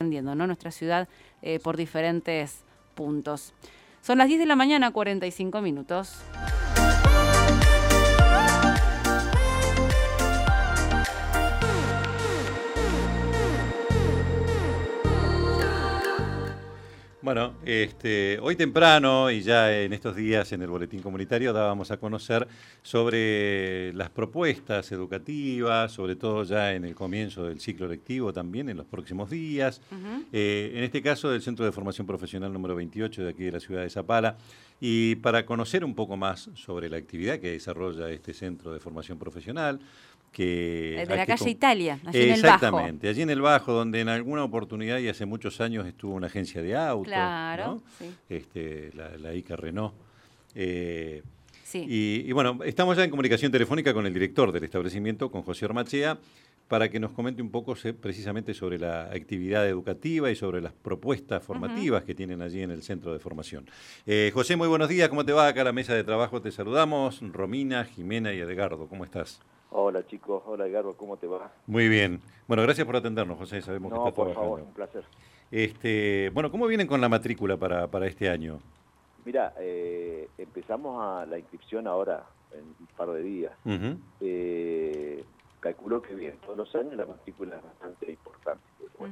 expandiendo, ¿no? Nuestra ciudad por diferentes puntos. Son las 10 de la mañana, 45 minutos. Bueno, hoy temprano y ya en estos días en el Boletín Comunitario dábamos a conocer sobre las propuestas educativas, sobre todo ya en el comienzo del ciclo lectivo también en los próximos días. En este caso del Centro de Formación Profesional número 28 de aquí de la ciudad de Zapala. Y para conocer un poco más sobre la actividad que desarrolla este Centro de Formación Profesional, que de la calle Italia, allí en el Bajo. Exactamente, allí en el Bajo, donde en alguna oportunidad y hace muchos años estuvo una agencia de autos, claro, ¿no? Sí. La ICA Renault. Sí. Y bueno, estamos ya en comunicación telefónica con el director del establecimiento, con José Ormachea, para que nos comente un poco precisamente sobre la actividad educativa y sobre las propuestas formativas que tienen allí en el centro de formación. José, muy buenos días, ¿cómo te va? Acá a la mesa de trabajo te saludamos, Romina, Jimena y Edgardo, ¿cómo estás? Hola chicos, hola Edgardo, ¿cómo te va? Muy bien. Bueno, gracias por atendernos, José, sabemos que estás trabajando. No, por favor, un placer. Bueno, ¿cómo vienen con la matrícula para este año? Mira, empezamos la inscripción ahora, en un par de días. Calculo que bien, todos los años la matrícula es bastante importante. Bueno,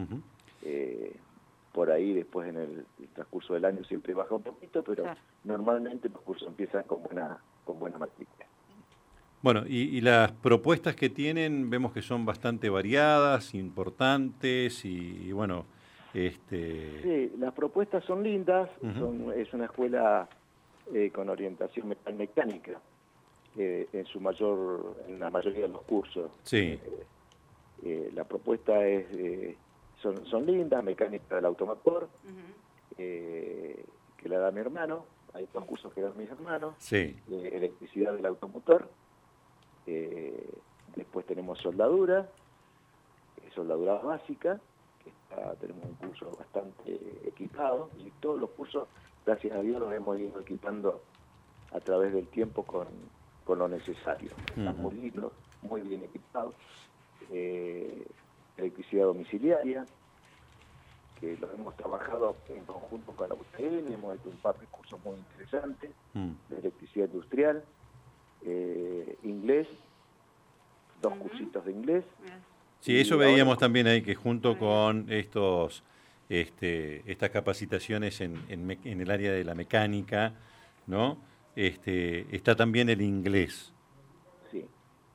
por ahí después en el transcurso del año siempre baja un poquito, pero normalmente los cursos empiezan con buena matrícula. Bueno, y las propuestas que tienen vemos que son bastante variadas, importantes y bueno... Sí, las propuestas son lindas, es una escuela con orientación mecánica en la mayoría de los cursos. Sí. La propuesta son lindas, mecánica del automotor, que la da mi hermano, hay dos cursos que dan mis hermanos, sí. Electricidad del automotor. Después tenemos soldadura básica, que tenemos un curso bastante equipado, y todos los cursos, gracias a Dios, los hemos ido equipando a través del tiempo con lo necesario. Están muy lindos, muy bien equipados. Electricidad domiciliaria, que los hemos trabajado en conjunto con la UTN, hemos hecho un par de cursos muy interesantes, de electricidad industrial. Inglés, 2 cursitos de inglés. Sí, eso veíamos también ahí, que junto con estas capacitaciones en el área de la mecánica, ¿no? Está también el inglés. Sí.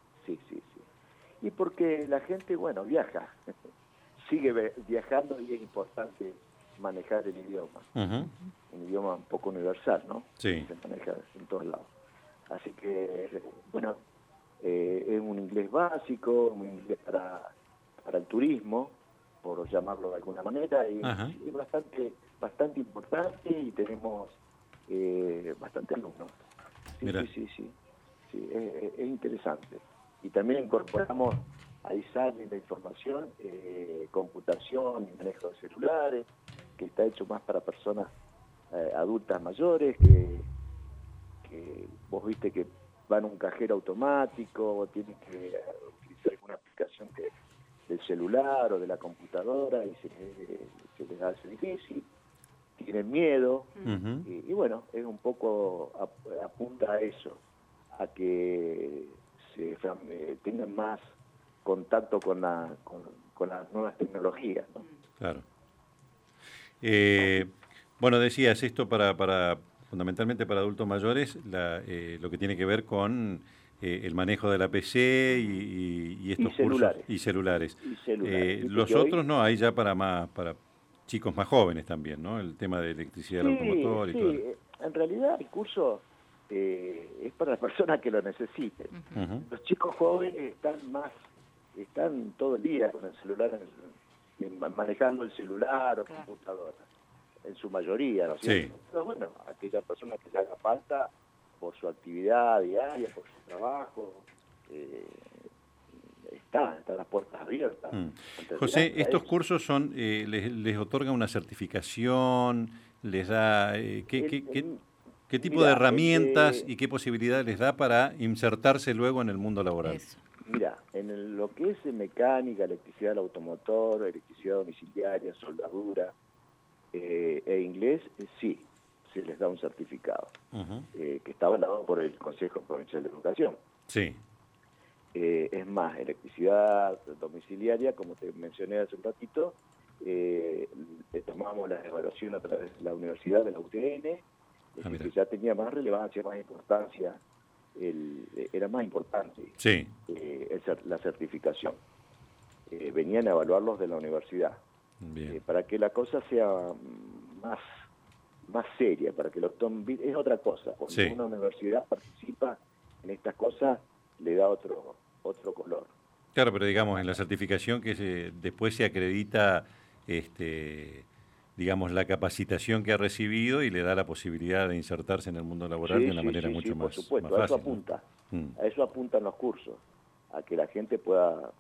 Y porque la gente, bueno, viaja, sigue viajando y es importante manejar el idioma. Un idioma un poco universal, ¿no? Sí. Se maneja en todos lados. Así que, bueno, es un inglés básico, un inglés para el turismo, por llamarlo de alguna manera, y es bastante importante y tenemos bastante alumnos. Sí, es interesante. Y también incorporamos, ahí sale la información, computación y manejo de celulares, que está hecho más para personas adultas mayores, que vos viste que van a un cajero automático o tienen que utilizar alguna aplicación del celular o de la computadora y se les hace difícil, tienen miedo y bueno, es un poco apunta a eso, a que tengan más contacto con las nuevas tecnologías, ¿no? Claro. Bueno, decías esto para fundamentalmente para adultos mayores, lo que tiene que ver con el manejo de la PC y estos cursos y celulares. Los otros no, hay ya para chicos más jóvenes también, ¿no? El tema de electricidad del automotor y todo. En realidad el curso es para las personas que lo necesiten. Los chicos jóvenes están todo el día con el celular, manejando el celular o computadora. En su mayoría, ¿no es cierto? Sí. Pero bueno, aquella persona que le haga falta por su actividad diaria, por su trabajo, están las puertas abiertas. José, estos cursos son les otorga una certificación, les da ¿qué tipo de herramientas y qué posibilidades les da para insertarse luego en el mundo laboral? Mira, lo que es mecánica, electricidad del automotor, electricidad domiciliaria, soldadura e inglés, sí, se les da un certificado, que está avalado por el Consejo Provincial de Educación. Sí. Es más, electricidad domiciliaria, como te mencioné hace un ratito, tomamos la evaluación a través de la Universidad de la UTN, que ya tenía más relevancia, más importancia, era más importante la certificación. Venían a evaluarlos de la universidad. Para que la cosa sea más seria, para que lo tomen, es otra cosa. Cuando una universidad participa en estas cosas, le da otro color. Claro, pero digamos, en la certificación que después se acredita, digamos, la capacitación que ha recibido y le da la posibilidad de insertarse en el mundo laboral de una manera mucho más fácil. Por supuesto, a eso apunta. A eso apuntan los cursos, a que la gente pueda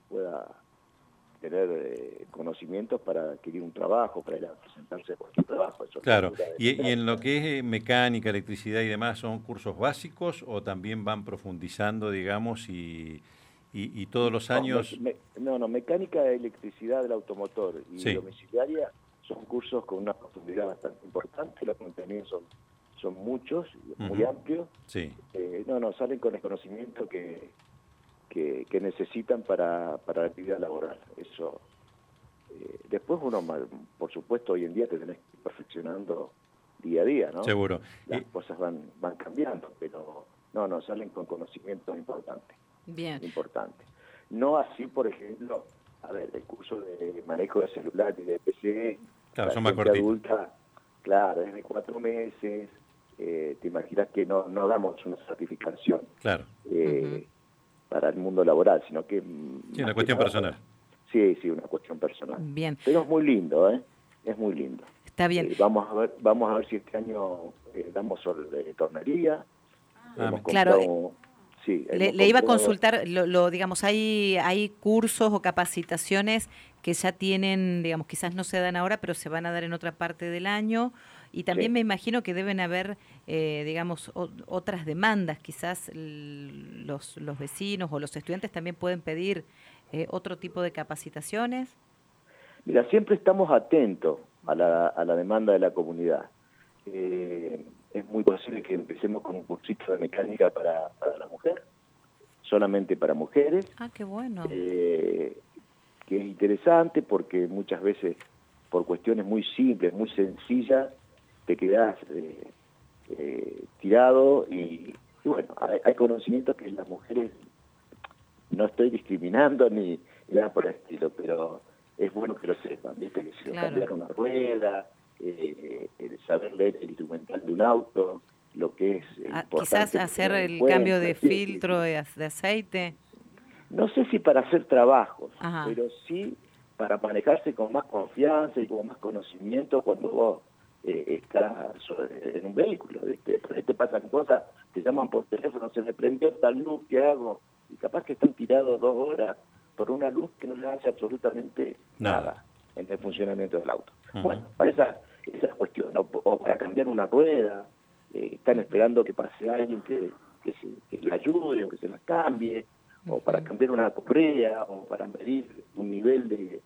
tener conocimientos para adquirir un trabajo, para ir a presentarse por su trabajo. Eso claro, y en lo que es mecánica, electricidad y demás, ¿son cursos básicos o también van profundizando, digamos, y todos los años? Mecánica, electricidad del automotor y domiciliaria son cursos con una profundidad bastante importante, los contenidos son muchos, muy amplios. Salen con el conocimiento que necesitan para la actividad laboral. Eso. Después uno, por supuesto, hoy en día te tenés que ir perfeccionando día a día, ¿no? Seguro. Las cosas van cambiando, pero salen con conocimientos importantes. Bien. Importantes. No así, por ejemplo, el curso de manejo de celular y de PC, claro, son más cortitos. Adulta, claro, es de 4 meses. Te imaginas que no damos una certificación. Claro. Para el mundo laboral, sino que... Sí, una cuestión personal. Sí, una cuestión personal. Bien. Pero es muy lindo, es muy lindo. Está bien. Vamos a ver si este año damos tornería. Claro. Le iba a consultar, digamos, hay cursos o capacitaciones que ya tienen, digamos, quizás no se dan ahora, pero se van a dar en otra parte del año. Y también me imagino que deben haber, digamos, otras demandas. Quizás los vecinos o los estudiantes también pueden pedir otro tipo de capacitaciones. Mira, siempre estamos atentos a la demanda de la comunidad. Es muy posible que empecemos con un cursito de mecánica para la mujer, solamente para mujeres. Ah, qué bueno. Que es interesante porque muchas veces, por cuestiones muy simples, muy sencillas, te quedás tirado y bueno, hay conocimientos que las mujeres, no estoy discriminando ni nada por el estilo, pero es bueno que lo sepan, ¿viste? Que si cambiar una rueda, el saber leer el instrumental de un auto, lo que es quizás hacer el cambio de filtro de aceite. No sé si para hacer trabajos, pero sí para manejarse con más confianza y con más conocimiento cuando vos estás en un vehículo, ¿viste? Por ahí te pasan cosas, te llaman por teléfono, se me prendió tal luz, ¿qué hago? Y capaz que están tirados 2 horas por una luz que no le hace absolutamente nada en el funcionamiento del auto. Bueno, para esa cuestión, o para cambiar una rueda, están esperando que pase alguien que la ayude o que se la cambie, o para cambiar una correa, o para medir un nivel de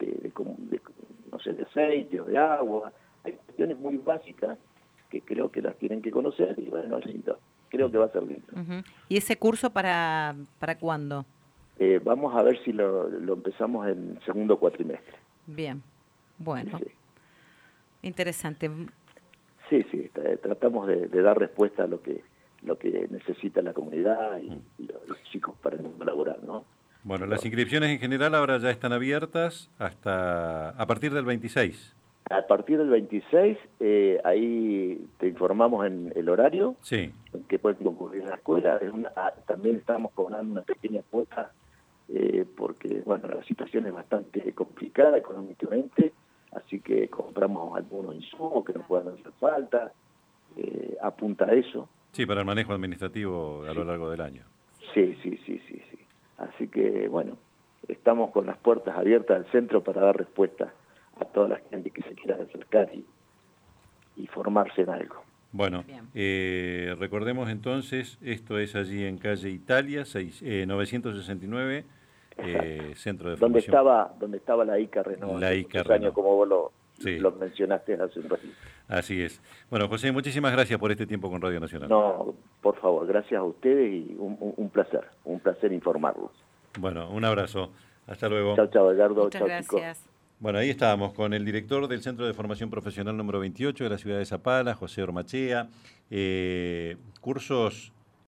aceite o de agua. Hay cuestiones muy básicas que creo que las tienen que conocer y bueno, lindo. Creo que va a ser lindo. ¿Y ese curso para cuándo? Vamos a ver si lo empezamos en segundo cuatrimestre. Bien, bueno. Sí. Interesante. Sí, tratamos de dar respuesta a lo que necesita la comunidad y los chicos para el mundo laboral, ¿no? Bueno, las inscripciones en general ahora ya están abiertas a partir del 26. A partir del 26, ahí te informamos en el horario en que pueden concurrir a la escuela. También estamos cobrando una pequeña cuota porque, bueno, la situación es bastante complicada económicamente, así que compramos algunos insumos que nos puedan hacer falta, apunta a eso. Sí, para el manejo administrativo a lo largo del año. Sí. Así que, bueno, estamos con las puertas abiertas del centro para dar respuesta a toda la gente que se quiera acercar y formarse en algo. Bueno, recordemos entonces, esto es allí en calle Italia, 969, Centro de Formación. Donde estaba la ICA Renault, la hace ICA muchos años, como vos sí. lo mencionaste hace un ratito. Así es. Bueno, José, muchísimas gracias por este tiempo con Radio Nacional. No, por favor, gracias a ustedes y un placer informarlos. Bueno, un abrazo. Hasta luego. Chao, Edgardo. Muchas gracias. Chicos. Bueno, ahí estábamos con el director del Centro de Formación Profesional número 28 de la ciudad de Zapala, José Ormachea. Cursos